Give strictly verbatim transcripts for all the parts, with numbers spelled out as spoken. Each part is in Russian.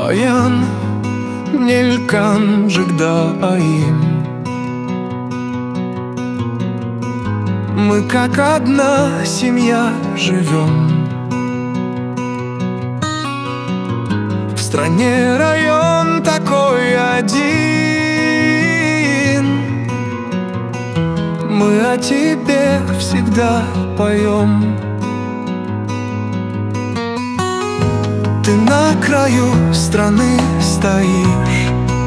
Ноян нелькан жигдаим. Мы как одна семья живем. В стране район такой один. Мы о тебе всегда поем. Ты на краю страны стоишь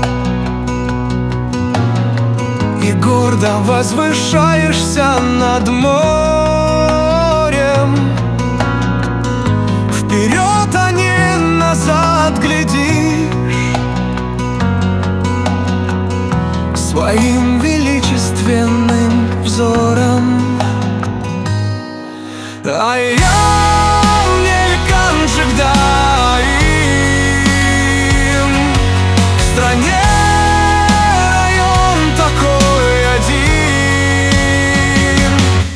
и гордо возвышаешься над морем. Вперед, а не назад глядишь своим величественным взором. А я нелькан жигдаим. В стране район такой один.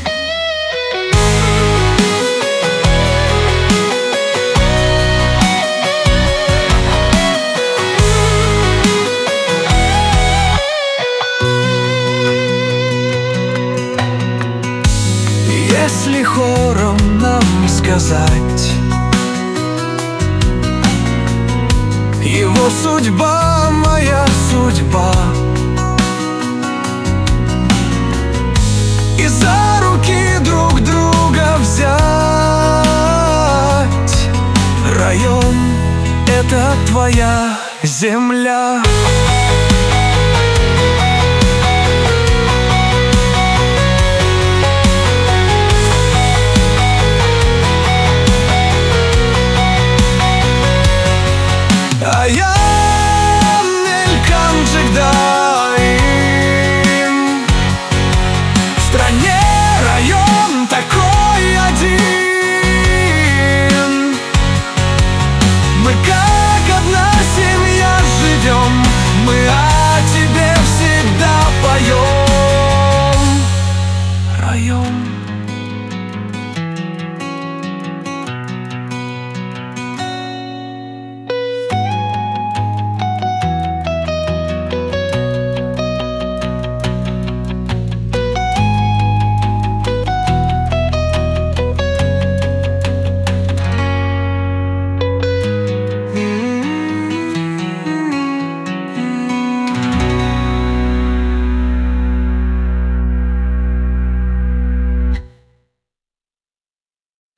Если хором нам сказать, его судьба, моя судьба, и за руки друг друга взять. Район — это твоя земля. А я нелькан жигдаим. В стране район такой один. Мы как одна семья живем. Мы о тебе всегда поем. Район